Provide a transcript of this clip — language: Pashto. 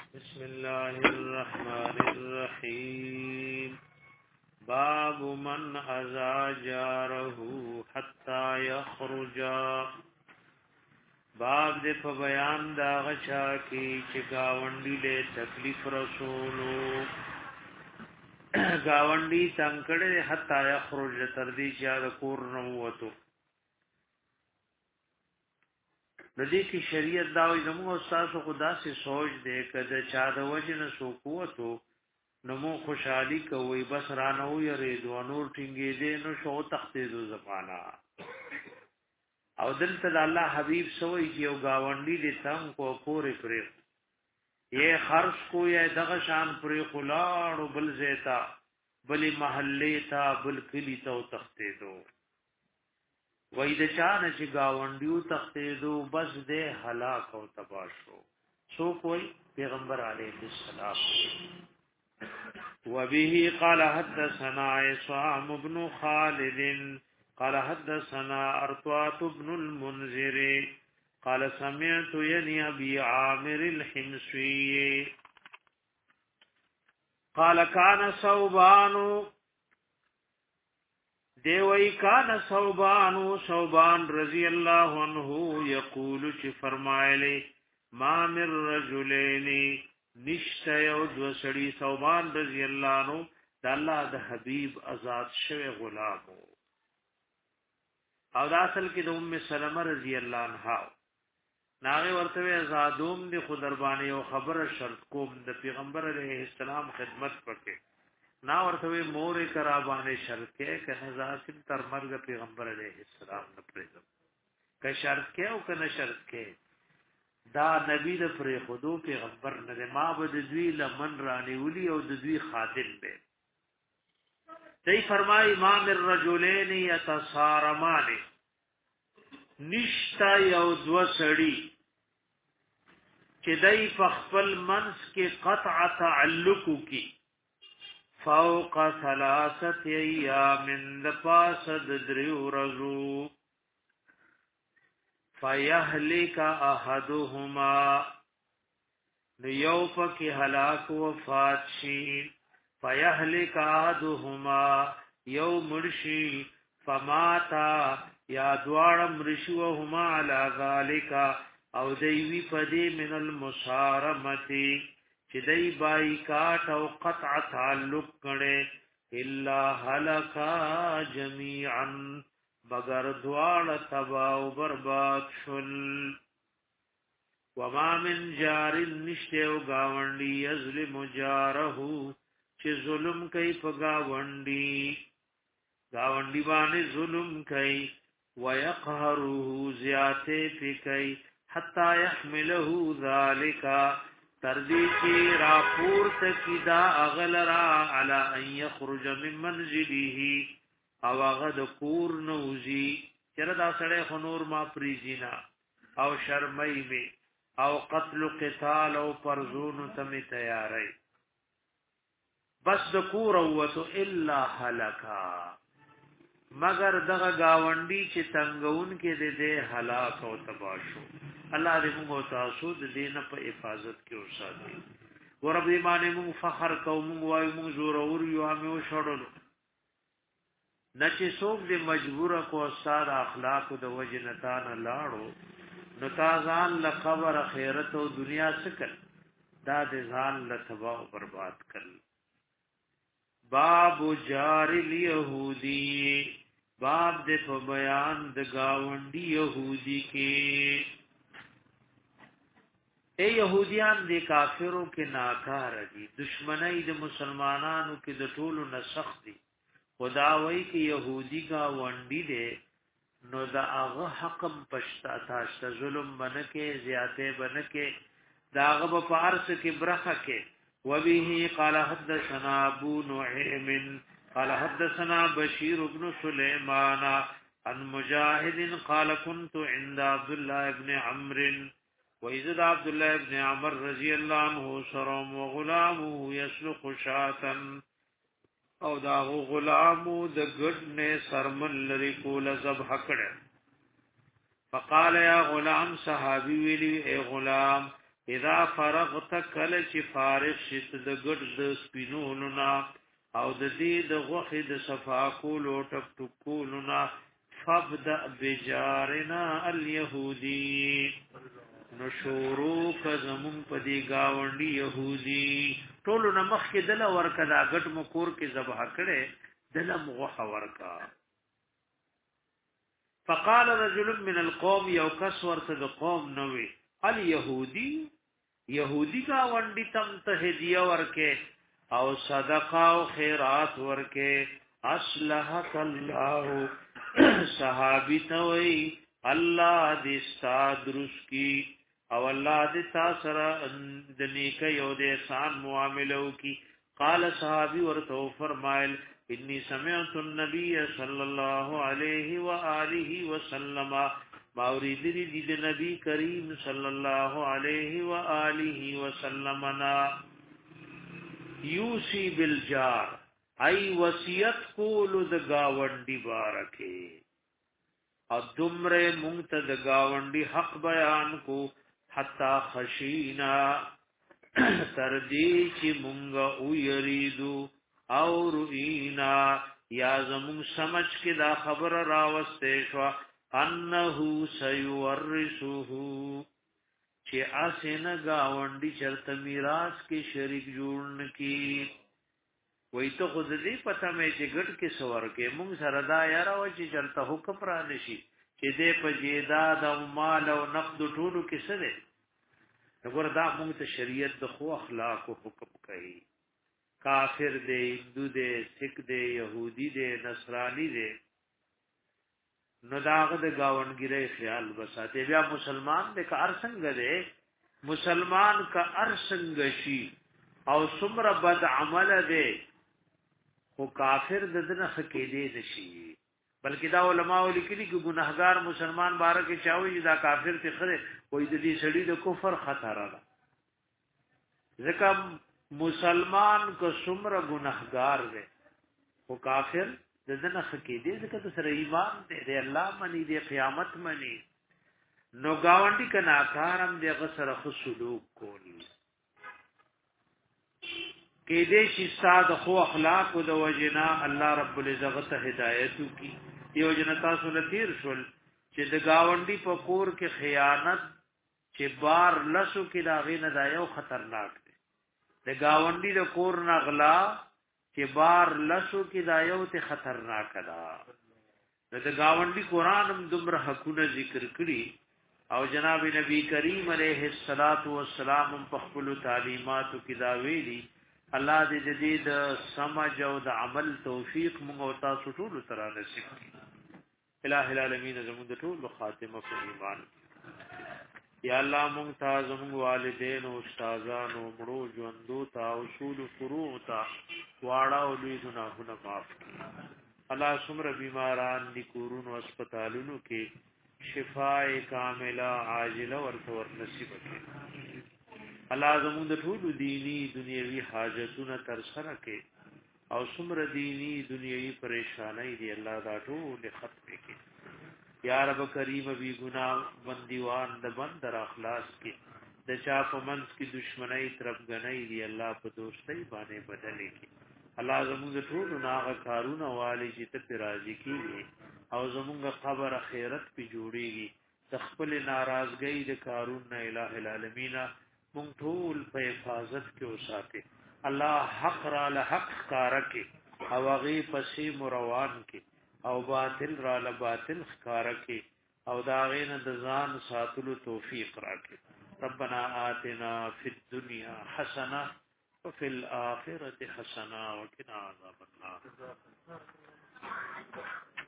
بسم الله الرحمن الرحيم باب من أذى جاره حتى يخرج باب دې په بیان دا غچا کې چې گاونډي له تکلیف رسولو گاونډي څنګه حتا يخرج تر دې چې د کور نه وته د دې کې شریعت دا وایي زموږ استاد خدا سے سوچ دې کده چا د وجنه سو قوتو نمو خوشحالی کوي بس رانو یری دوانور ټینګې دې نو شو تختې دو زمانہ او دلته د الله حبیب سوې چې یو گاونډي دې څنګه کو پورې پرې یې خرج کو یې دغه شان پرې خلاړو بل زیتا بلی محلې تا بل کلی ته تختې دو وای د چانه چې گاونډیو تختیدو بس دې هلاک او تباشو سو کوئی پیغمبر علیه السلام وبه قال حدثنا عصام بن خالد قال حدثنا ارطوات بن المنذر قال سمعت يني ابي عامر الحمصي قال كان ثوبان دیوئی کان صوبان رضی اللہ عنہ یقول چی فرمائلے ما من رجلین نشت یو دو سڑی صوبان رضی اللہ عنہ دا اللہ دا حبیب ازاد شوی غلامو او دا اصل کی دا ام سلمہ رضی اللہ عنہ ناغی ورطوی ازادوم دی خودربانی و خبر شرط کوم دا پیغمبر علیہ السلام خدمت پکے نا ورته مور کرا باندې شرط کې کنه ذاتن تر مرګ پیغمبر علیه السلام نه پرېږم که شرط کې او کنه شرط کې دا نبی د پرې خودو پیغمبر نه ما بد دوی لمن رانی ولي او د دوی خادم به دی فرمای ما من رجلین یتصارمان نشتا یو دو سړی چې دای په خپل منس کې قطع تعلق کی فوق ثلاثه ایام لپاس دریو رزو فیهلک احدهما لیو پک هلاک وفات شي فیهلک احدهما یو مرشی فماتا یا دوار مرشوهما علی ذالک او دیوی پدی من المصارمتی چې دای بای کاټ او قطع تعلق کړي الا هلکا جميعا مگر دوال تبا او برباد شل وما من جار نشته او گاونډي یظلم جاره چې ظلم کوي په گاونډي باندې ظلم کوي ويقهره زیاته پی کوي حتا يحمله ذالک تردی کی راپور تکیدا اغلرا علی ان یخرج من منزله او غد کور نوزی چر دا سړی خنور ما پریزینا او شرمای می او قتل قتال او پرزون تم تیاری بس د کور اوتو الا هلاکا مگر دغه گاونډي چې څنګهون کې دې هلاک او تباشو الله دې موږ تاسو د دین په حفاظت کې اوساتي ورب دې باندې موږ فخر کوو موږ وایو موږ زور اور یو همو شړلو نچې څوک دې مجبور کو استاد اخلاق د وجنتان لاړو نو تازان ل خبر خیرت او دنیا سکل دا دې ځان ل تباہ او برباد کړ باب جار الیهودی باب دې په بیان د گاونډي يهودي کې اے يهوديان دې کافرو کې ناکار دي دشمنی د مسلمانانو کې د ټولو نه سخت دي خدا وایي کې يهودي گاونډي دې نو دا هغه حکم پښتا تاسو ظلم بنکه زیاته بنکه داغه په پارس کې برخه کې وبه قال حدثنا ابو نعيم قال حدثنا بشير بن سليمان عن مجاهد قال كنت عند عبد الله بن عمرو وإذا عبد الله بن عمر رضي الله عنه سرم وغلامه يسلق شاة او دا غلامو د ګډنه سرمن لري کول ذبح کړه فقال يا غلام صحابي ویلی اے غلام اذا فرغت کل چې فارغ شت د ګډ د سپینونو نا او د دې د غوخې د صفا کولو ټک ټکولو نا فبدأ بجارنا اليهودي نو شروع کزمون په دی گاونډي يهودي ټولو نمخ کې دله ورکا دا غټ مکور کې ذبح کړي دله مغه ورکا فقال رجل من القوم یو کس ورته د قوم نوې اليهودي يهودي گاونډي تم ته هدیه ورکه او صدقه او خیرات ورکه اصلحك الله صحابی توي الله دې ستادرس کی او الله دې تاسره د نیک یو د احسان معاملو کی قال صحابي ورته فرمایل انی سمعت النبي صلى الله عليه واله وسلم باورید دې د نبی کریم صلی الله علیه و آله وسلم نا یوسی بالجار ای وصیت کول د گاونډي بارکه او دمره مونږ ته د گاونډي حق بیان کو حتا خشینا تر دې چې مونږ او یریدو او روینا یا زمون سمجھ کې دا خبر راوسته شو انه سيورثه چې اسنه گاونډي چرته میراث کې شریک جوړن کی وای ته خود دې پته مې چې ګټ کې سور کې مونږ سره دا یاره و چې چرته حکم را نشي چې دې په جیداد او مال او نقد ټولو کې څه ده وګوره دا مونږ ته شریعت د خو اخلاق او حکم کوي کافر دې هندو دې سکھ دې يهودي دې نصراني دې نو داغه د گاونګری خیال وساته بیا مسلمان د کار څنګه دی مسلمان کا ارسنګ شي او څومره بد عمل دی خو کافر د دنه خکېدې نشي بلکې دا علماء لیکلي چې ګناهګار مسلمان بارکه چاوي دا کافر ته خره وې د دې سړي د کفر خطر را ځکه مسلمان کو څومره ګناهګار دی خو کافر دنه خکېدې ځکه ته سره ایمان دې الله منی دې قیامت منی نو گاونډي کنا کارم دې غسر خو سلوک کولی کې دې چې ساده خو اخلاق او د وجنا الله رب العزت هدایت کی یو جنتا سنتیر شول چې د گاونډي په کور کې خیانت چې بار لسو کې داغې نه دایو خطرناک دی د گاونډي د کور نغلا چې بار لسو کې دایو ته خطرناک ده د گاونډي قران هم دومره حقونه ذکر کړي او جناب نبی کریم علیه الصلاۃ والسلام په خپل تعلیماتو کې دا ویلي الله دې جديد سمج او د عمل توفیق موږ او تاسو ټول سره نصیب کړي الٰه العالمین زموږ ټول خاتمه په ایمان یا الله موږ ته زموږ والدین او استادان او مړو ژوندو ته اصول فروع ته واړه او لوی ګناهونه معاف کړي الله څومره بیماران دي کورونو هسپتالونو کې شفاء کامله عاجله ورته نصیب کړي الله زموږ د ټول دینی دنیوي حاجتونه تر سره کړي او څومره دینی دنیوي پریشانای دي الله دا ټول ختم کړي یا رب کریم بی گناہ بندیوان د بندر اخلاص کې د چا په منځ کې دشمنی طرف غنۍ دی الله په دوستۍ باندې بدلې کې الله زموږ ټول ناغه کارونه والی چې ته راضي کیږي او زموږ قبر اخرت په جوړيږي تخپل ناراضګۍ د کارون نه الٰه العالمین مونږ ټول په حفاظت کې اوساته الله حق را له حق کار کې او هغه پسې مروان کې او باطل را له باطل کار کې او دا غینه د ځان ساتلو توفیق راکړي ربنا آتنا فی الدنیا حسنه وفي الاخره حسنه وقنا عذاب النار